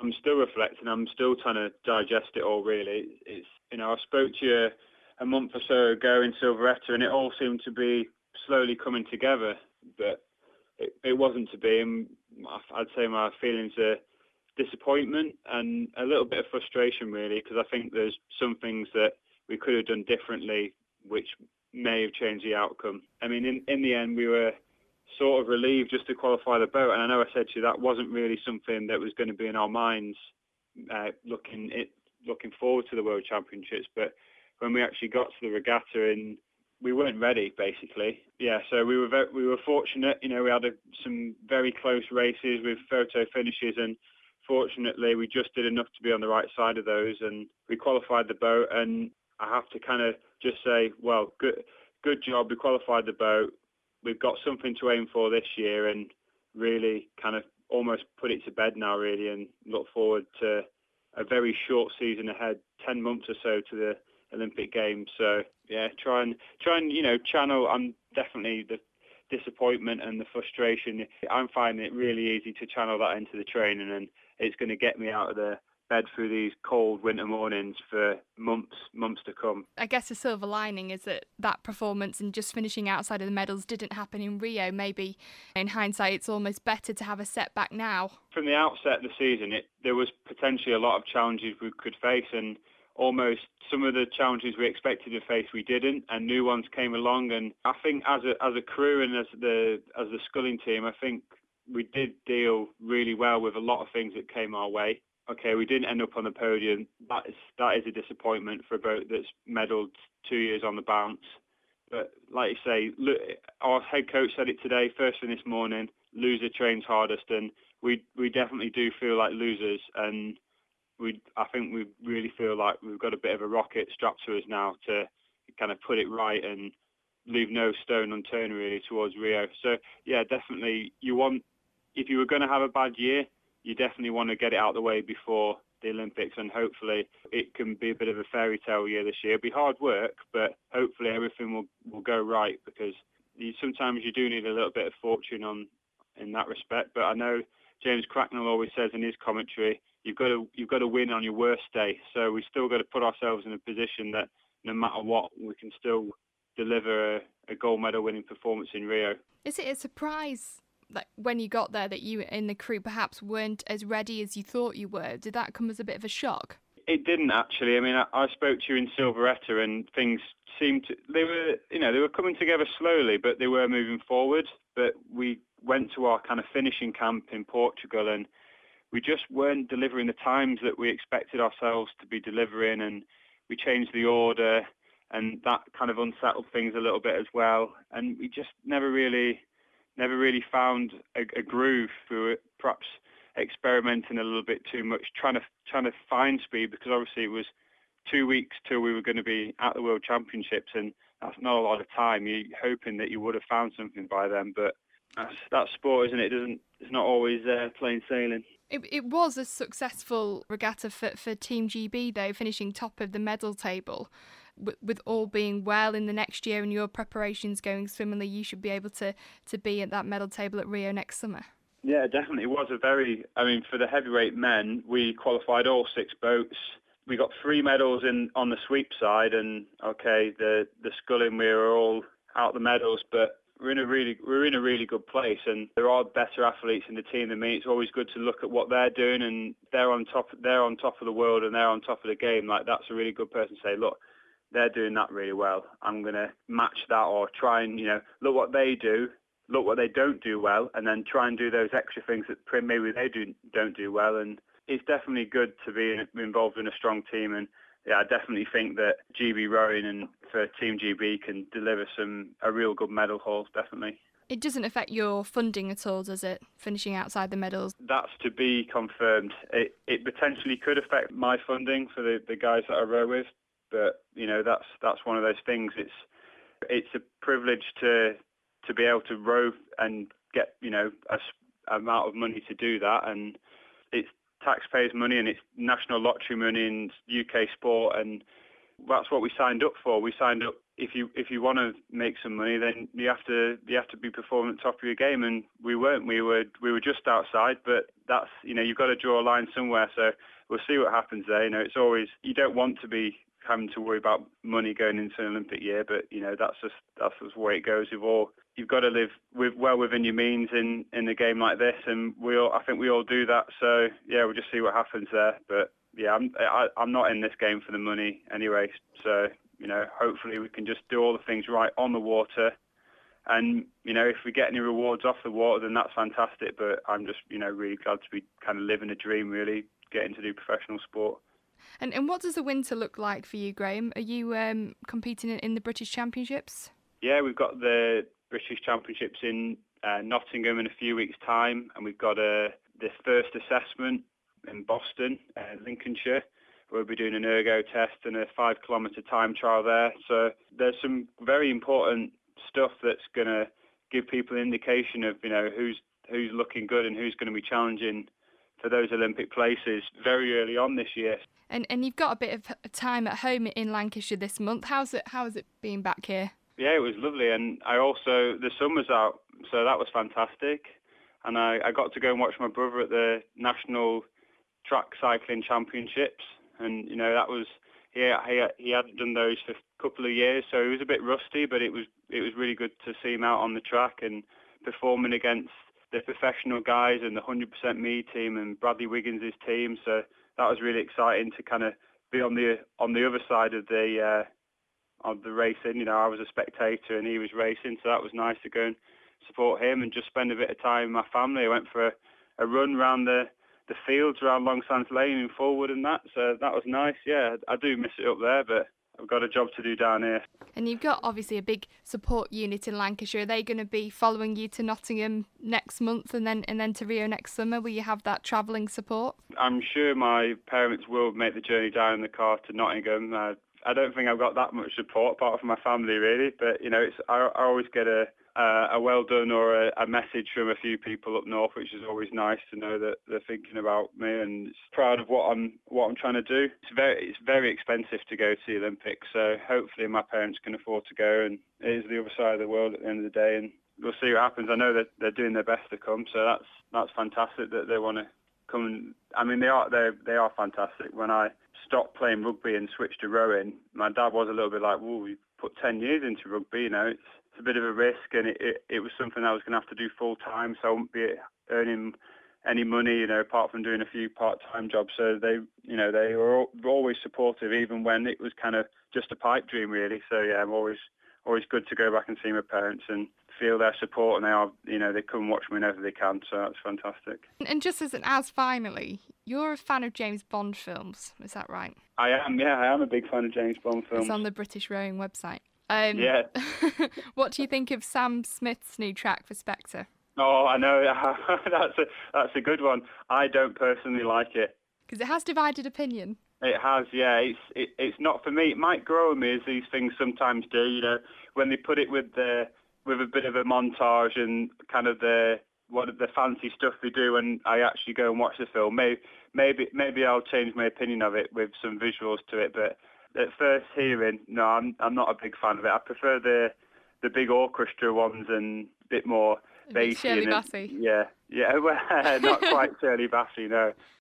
I'm still reflecting. I'm still trying to digest it all. Really, it's I spoke to you a month or so ago in Silveretta, and it all seemed to be slowly coming together, but it wasn't to be. And I'd say my feelings are disappointment and a little bit of frustration, really, because I think there's some things that we could have done differently, which may have changed the outcome. I mean, in the end, we were sort of relieved just to qualify the boat, and I know I said to you that wasn't really something that was going to be in our minds looking forward to the World Championships, but when we actually got to the regatta, and we weren't ready, basically. Yeah, so we were fortunate. We had some very close races with photo finishes, and fortunately we just did enough to be on the right side of those, and we qualified the boat. And I have to kind of just say, well, good job. We qualified the boat. We've got something to aim for this year, and really kind of almost put it to bed now, really, and look forward to a very short season ahead, 10 months or so to the Olympic Games. So yeah, try and channel. I'm definitely the disappointment and the frustration. I'm finding it really easy to channel that into the training, and it's going to get me out of the bed through these cold winter mornings for months to come. I guess the silver lining is that performance and just finishing outside of the medals didn't happen in Rio. Maybe in hindsight it's almost better to have a setback now. From the outset of the season, there was potentially a lot of challenges we could face, and almost some of the challenges we expected to face we didn't, and new ones came along. And I think as a crew and as the sculling team, I think we did deal really well with a lot of things that came our way. Okay, we didn't end up on the podium. That is a disappointment for a boat that's medalled 2 years on the bounce. But like you say, look, our head coach said it today, first thing this morning, loser trains hardest, and we definitely do feel like losers, and I think we really feel like we've got a bit of a rocket strapped to us now to kind of put it right and leave no stone unturned really towards Rio. So yeah, definitely if you were going to have a bad year, you definitely want to get it out of the way before the Olympics, and hopefully it can be a bit of a fairy tale year this year. It'll be hard work, but hopefully everything will go right, because sometimes you do need a little bit of fortune in that respect. But I know James Cracknell always says in his commentary, you've got to win on your worst day. So we still got to put ourselves in a position that no matter what, we can still deliver a gold medal winning performance in Rio. Is it a surprise that when you got there that you and the crew perhaps weren't as ready as you thought you were? Did that come as a bit of a shock? It didn't actually. I mean, I spoke to you in Silveretta, and things seemed to they were coming together slowly, but they were moving forward. But we went to our kind of finishing camp in Portugal, and we just weren't delivering the times that we expected ourselves to be delivering, and we changed the order, and that kind of unsettled things a little bit as well. And we just never really found a groove. We were perhaps experimenting a little bit too much, trying to find speed, because obviously it was 2 weeks till we were going to be at the World Championships, and that's not a lot of time. You're hoping that you would have found something by then, but that's sport, isn't it? It's not always plain sailing. It was a successful regatta for Team GB, though, finishing top of the medal table. With all being well in the next year and your preparations going swimmingly, you should be able to be at that medal table at Rio next summer. Yeah, definitely. It was for the heavyweight men, we qualified all 6 boats. We got 3 medals on the sweep side, and okay, the sculling, we were all out the medals, but we're in a really good place, and there are better athletes in the team than me. It's always good to look at what they're doing, and they're on top of the world, and they're on top of the game. Like, that's a really good person to say, look, they're doing that really well. I'm going to match that, or try and, look what they do, look what they don't do well, and then try and do those extra things that maybe they don't do well. And it's definitely good to be involved in a strong team. And yeah, I definitely think that GB Rowing and for Team GB can deliver a real good medal haul, definitely. It doesn't affect your funding at all, does it, finishing outside the medals? That's to be confirmed. It potentially could affect my funding for the guys that I row with, but that's one of those things. It's a privilege to be able to row and get a amount of money to do that, and it's taxpayers' money, and it's national lottery money in UK sport, and that's what we signed up for. We signed up if you want to make some money, then you have to be performing at the top of your game, and we weren't. We were just outside, but that's, you've got to draw a line somewhere. So we'll see what happens there. It's always, you don't want to be having to worry about money going into an Olympic year, but that's just the way it goes. You've got to live well within your means in a game like this, and I think we all do that. So yeah, we'll just see what happens there. But yeah, I'm not in this game for the money anyway. So hopefully we can just do all the things right on the water, and if we get any rewards off the water, then that's fantastic. But I'm just really glad to be kind of living a dream, really getting to do professional sport. And what does the winter look like for you, Graham? Are you competing in the British Championships? Yeah, we've got the British Championships in Nottingham in a few weeks' time, and we've got this first assessment in Boston, Lincolnshire. We'll be doing an ergo test and a 5-kilometre time trial there. So there's some very important stuff that's going to give people an indication of who's looking good and who's going to be challenging for those Olympic places very early on this year. And you've got a bit of time at home in Lancashire this month. How has it been back here? Yeah, it was lovely, and the sun was out, so that was fantastic. And I got to go and watch my brother at the National Track Cycling Championships, and that was he hadn't done those for a couple of years, so he was a bit rusty, but it was really good to see him out on the track and performing against the professional guys and the 100% Me team and Bradley Wiggins' team. So that was really exciting to kind of be on the other side of the racing. I was a spectator and he was racing, so that was nice to go and support him and just spend a bit of time with my family. I went for a run around the fields around Longsands Lane in Fulwood and that, so that was nice. Yeah, I do miss it up there, but I've got a job to do down here. And you've got obviously a big support unit in Lancashire. Are they going to be following you to Nottingham next month and then to Rio next summer? Will you have that travelling support? I'm sure my parents will make the journey down in the car to Nottingham. I don't think I've got that much support apart from my family, really. But I always get a well done or a message from a few people up north, which is always nice to know that they're thinking about me and proud of what I'm trying to do. It's very expensive to go to the Olympics, so hopefully my parents can afford to go. And it is the other side of the world at the end of the day, and we'll see what happens. I know that they're doing their best to come, so that's fantastic that they want to come. I mean, they are fantastic. When I stopped playing rugby and switched to rowing, my dad was a little bit like, "Well, we put 10 years into rugby, it's a bit of a risk, and it was something I was going to have to do full time, so I wouldn't be earning any money, apart from doing a few part-time jobs." So they were always supportive, even when it was kind of just a pipe dream, really. So yeah, I'm always good to go back and see my parents and feel their support, and they come and watch me whenever they can. So that's fantastic. And just as finally, you're a fan of James Bond films, is that right? I am. Yeah, I am a big fan of James Bond films. It's on the British Rowing website. Yeah. What do you think of Sam Smith's new track for Spectre? Oh, I know. That's a good one. I don't personally like it. Because it has divided opinion. It has, yeah. It's not for me. It might grow on me, as these things sometimes do. When they put it with a bit of a montage and kind of the fancy stuff they do, and I actually go and watch the film. Maybe I'll change my opinion of it with some visuals to it. But at first hearing, no, I'm not a big fan of it. I prefer the big orchestra ones and a bit more bassy. Shirley Bassey. Yeah. Well, not quite Shirley Bassey, no.